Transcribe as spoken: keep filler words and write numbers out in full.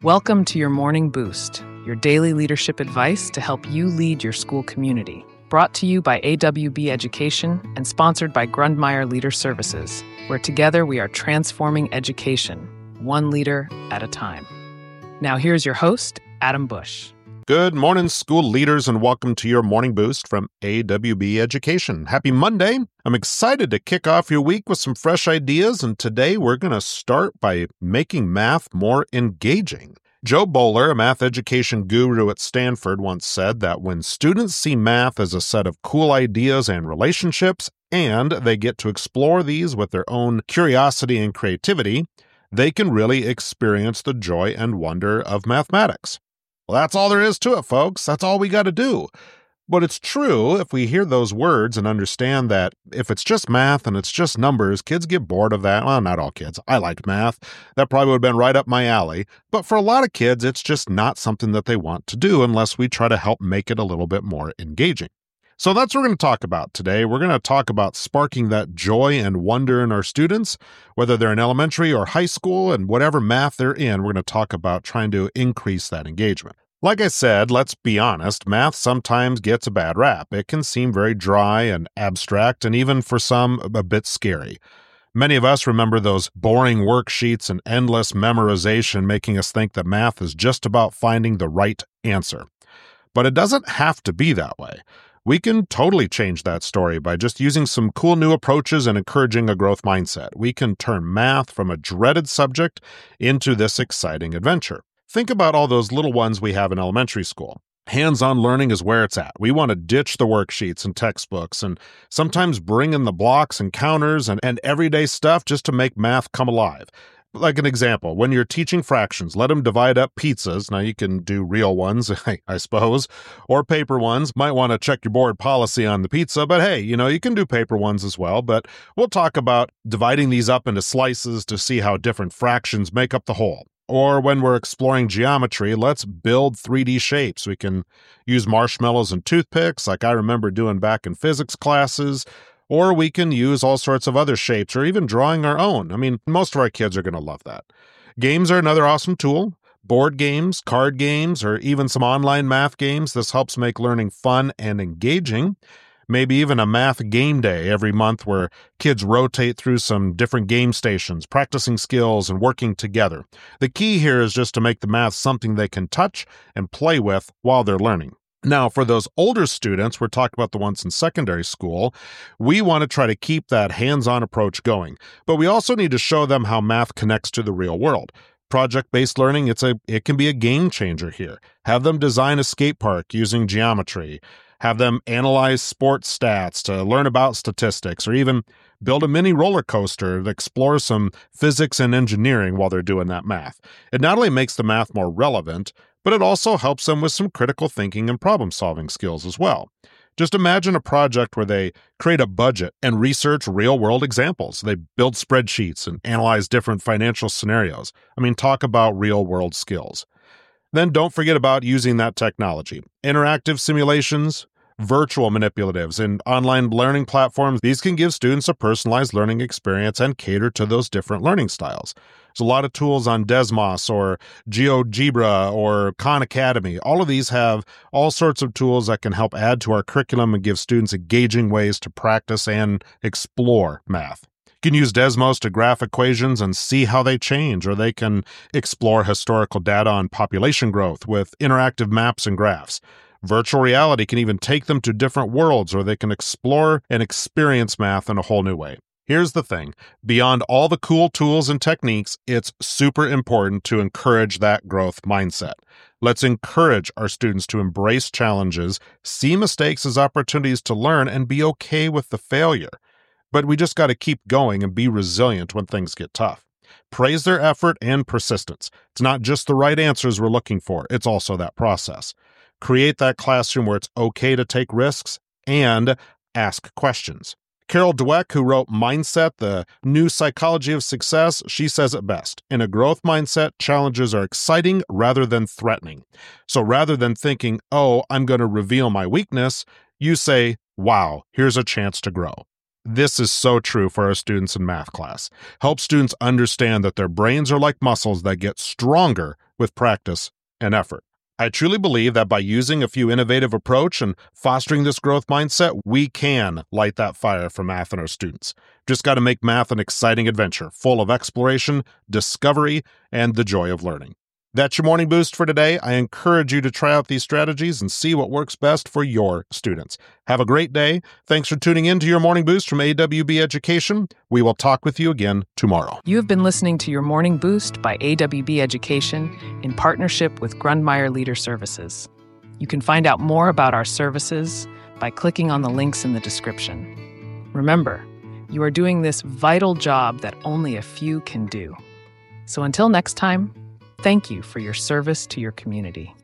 Welcome to your Morning Boost, your daily leadership advice to help you lead your school community. Brought to you by A W B Education and sponsored by Grundmeyer Leader Services, where together we are transforming education, one leader at a time. Now here's your host, Adam Bush. Good morning, school leaders, and welcome to your Morning Boost from A W B Education. Happy Monday. I'm excited to kick off your week with some fresh ideas, and today we're going to start by making math more engaging. Joe Boller, a math education guru at Stanford, once said that when students see math as a set of cool ideas and relationships, and they get to explore these with their own curiosity and creativity, they can really experience the joy and wonder of mathematics. Well, that's all there is to it, folks. That's all we got to do. But it's true if we hear those words and understand that if it's just math and it's just numbers, kids get bored of that. Well, not all kids. I liked math. That probably would have been right up my alley. But for a lot of kids, it's just not something that they want to do unless we try to help make it a little bit more engaging. So that's what we're going to talk about today. We're going to talk about sparking that joy and wonder in our students, whether they're in elementary or high school and whatever math they're in. We're going to talk about trying to increase that engagement. Like I said, let's be honest, math sometimes gets a bad rap. It can seem very dry and abstract and even for some a bit scary. Many of us remember those boring worksheets and endless memorization making us think that math is just about finding the right answer. But it doesn't have to be that way. We can totally change that story by just using some cool new approaches and encouraging a growth mindset. We can turn math from a dreaded subject into this exciting adventure. Think about all those little ones we have in elementary school. Hands-on learning is where it's at. We want to ditch the worksheets and textbooks and sometimes bring in the blocks and counters and, and everyday stuff just to make math come alive. Like an example, when you're teaching fractions, let them divide up pizzas. Now you can do real ones, I suppose, or paper ones. Might want to check your board policy on the pizza, but hey, you know, you can do paper ones as well. But we'll talk about dividing these up into slices to see how different fractions make up the whole. Or when we're exploring geometry, let's build three D shapes. We can use marshmallows and toothpicks like I remember doing back in physics classes. Or we can use all sorts of other shapes or even drawing our own. I mean, most of our kids are going to love that. Games are another awesome tool. Board games, card games, or even some online math games. This helps make learning fun and engaging. Maybe even a math game day every month where kids rotate through some different game stations, practicing skills and working together. The key here is just to make the math something they can touch and play with while they're learning. Now, for those older students, we're talking about the ones in secondary school, we want to try to keep that hands-on approach going. But we also need to show them how math connects to the real world. Project-based learning, it's a it can be a game changer here. Have them design a skate park using geometry. Have them analyze sports stats to learn about statistics, or even build a mini roller coaster to explore some physics and engineering while they're doing that math. It not only makes the math more relevant, but it also helps them with some critical thinking and problem-solving skills as well. Just imagine a project where they create a budget and research real-world examples. They build spreadsheets and analyze different financial scenarios. I mean, talk about real-world skills. Then don't forget about using that technology. Interactive simulations, virtual manipulatives, and online learning platforms. These can give students a personalized learning experience and cater to those different learning styles. There's a lot of tools on Desmos or GeoGebra or Khan Academy. All of these have all sorts of tools that can help add to our curriculum and give students engaging ways to practice and explore math. You can use Desmos to graph equations and see how they change, or they can explore historical data on population growth with interactive maps and graphs. Virtual reality can even take them to different worlds, or they can explore and experience math in a whole new way. Here's the thing. Beyond all the cool tools and techniques, it's super important to encourage that growth mindset. Let's encourage our students to embrace challenges, see mistakes as opportunities to learn, and be okay with the failure. But we just got to keep going and be resilient when things get tough. Praise their effort and persistence. It's not just the right answers we're looking for, it's also that process. Create that classroom where it's okay to take risks and ask questions. Carol Dweck, who wrote Mindset, The New Psychology of Success, she says it best. In a growth mindset, challenges are exciting rather than threatening. So rather than thinking, oh, I'm going to reveal my weakness, you say, wow, here's a chance to grow. This is so true for our students in math class. Help students understand that their brains are like muscles that get stronger with practice and effort. I truly believe that by using a few innovative approach and fostering this growth mindset, we can light that fire for math in our students. Just got to make math an exciting adventure, full of exploration, discovery, and the joy of learning. That's your morning boost for today. I encourage you to try out these strategies and see what works best for your students. Have a great day. Thanks for tuning in to your morning boost from A W B Education. We will talk with you again tomorrow. You have been listening to your morning boost by A W B Education in partnership with Grundmeyer Leader Services. You can find out more about our services by clicking on the links in the description. Remember, you are doing this vital job that only a few can do. So until next time, thank you for your service to your community.